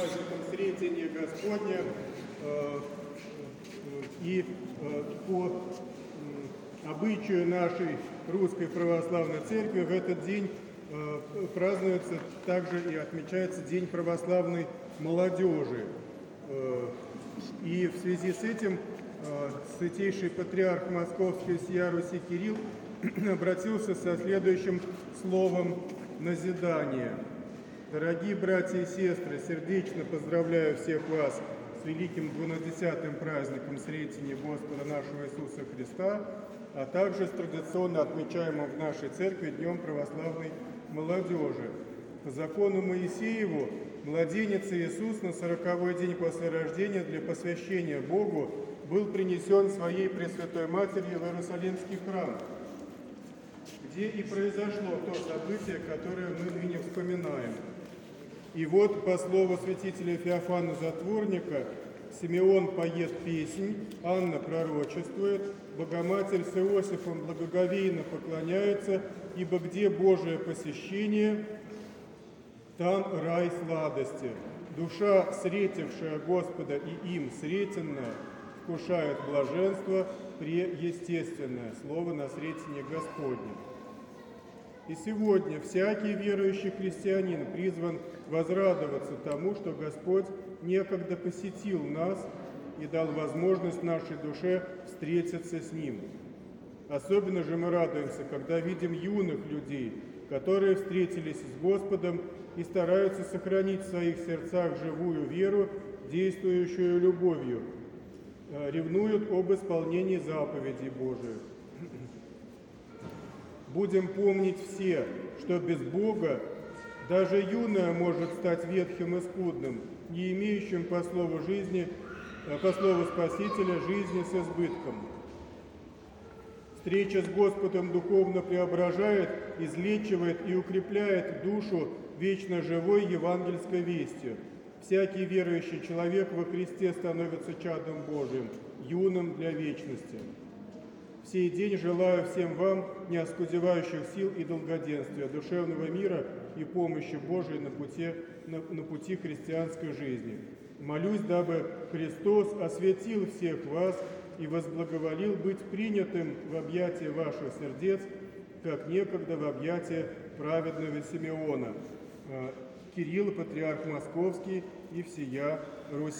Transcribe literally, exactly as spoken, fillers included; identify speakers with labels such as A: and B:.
A: праздником Сретения Господня. И по обычаю нашей Русской Православной Церкви в этот день празднуется также и отмечается День православной молодежи. И в связи с этим Святейший Патриарх Московский всея Руси Кирилл обратился со следующим словом назидания. Дорогие братья и сестры, сердечно поздравляю всех вас с великим двунадесятым праздником Сретения Господа нашего Иисуса Христа, а также с традиционно отмечаемым в нашей церкви Днем православной молодежи. По закону Моисееву младенец Иисус на сороковой день после рождения для посвящения Богу был принесен своей Пресвятой Матерью в Иерусалимский храм, где и произошло то событие, которое мы ныне вспоминаем. И вот, по слову святителя Феофана Затворника, Симеон поет песнь, Анна пророчествует, Богоматерь с Иосифом благоговейно поклоняются, ибо где Божие посещение, там рай сладости. Душа, встретившая Господа и им сретенная, вкушает блаженство преестественное, слово на сретение Господне. И сегодня всякий верующий христианин призван возрадоваться тому, что Господь некогда посетил нас и дал возможность нашей душе встретиться с Ним. Особенно же мы радуемся, когда видим юных людей, которые встретились с Господом и стараются сохранить в своих сердцах живую веру, действующую любовью, ревнуют об исполнении заповедей Божиих. Будем помнить все, что без Бога даже юное может стать ветхим и скудным, не имеющим по слову жизни, по слову Спасителя жизни с избытком. Встреча с Господом духовно преображает, излечивает и укрепляет душу вечно живой евангельской вестью. Всякий верующий человек во Христе становится чадом Божиим, юным для вечности. В сей день желаю всем вам неоскудевающих сил и долгоденствия, душевного мира и помощи Божией на пути, на, на пути христианской жизни. Молюсь, дабы Христос осветил всех вас и возблаговолил быть принятым в объятия ваших сердец, как некогда в объятия праведного Симеона. Кирилл, Патриарх Московский и всея Русь.